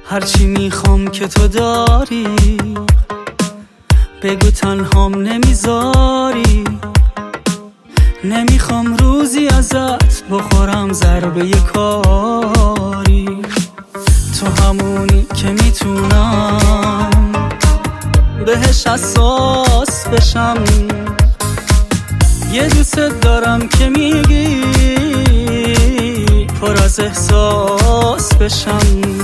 هرچی میخوام که تو داری، بگو تنهام نمیذاری. نمیخوام روزی ازت بخورم ضربه کاری. تو همونی که میتونم بهش حساس بشم. یه دوست دارم که میگی پر از احساس بشم.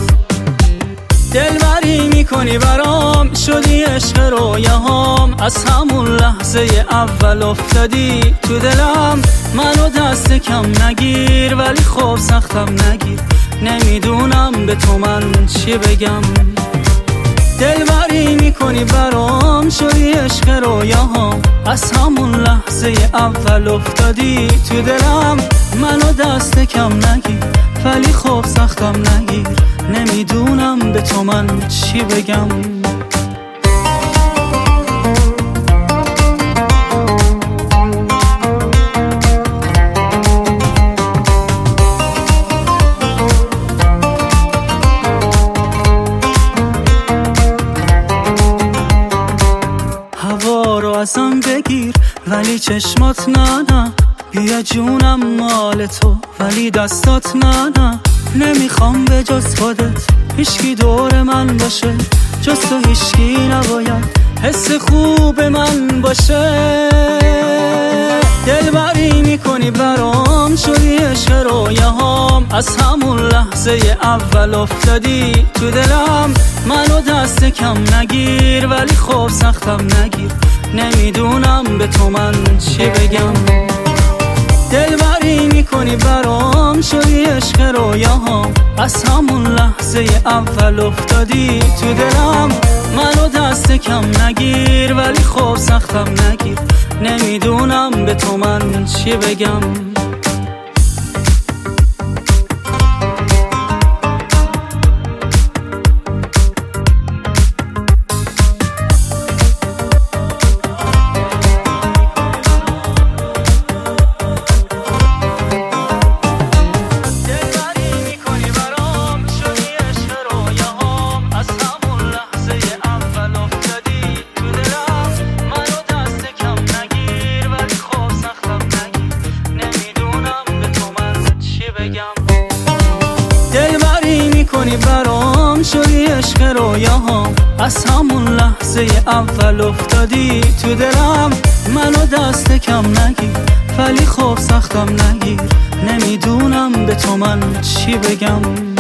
دلبری میکنی برام، شدی عشق رویاهام. از همون لحظه اول افتادی تو دلم. منو دست کم نگیر، ولی خب سختم نگیر. نمیدونم به تو من چی بگم. دلبری میکنی برام، شدی عشق رویاهام. از همون لحظه اول افتادی تو دلم. منو دست کم نگیر، ولی خب سختم نگیر. نمیدونم به تو من چی بگم. هوا رو ازم بگیر ولی چشمات نه. بیا جونم مال تو ولی دستات نه. نمیخوام به جز خودت هیچکی دور من باشه. جز تو هیچکی نباید حس خوب من باشه. دلبری میکنی برام، شدی عشق رویاهام. از همون لحظه اول افتادی تو دلم. منو دست کم نگیر، ولی خب سختم نگیر. نمیدونم به تو من چی بگم. دلبری میکنی برام، شدی عشق رویاهام. از همون لحظه اول افتادی تو دلم. منو دست کم نگیر، ولی خب سختم نگیر. نمیدونم به تو من چی بگم. دلبری میکنی برام، شدی عشق رویاهام. از همون لحظه اول افتادی تو دلم. منو دست کم نگیر، ولی خب سختم نگیر. نمیدونم به تو من چی بگم.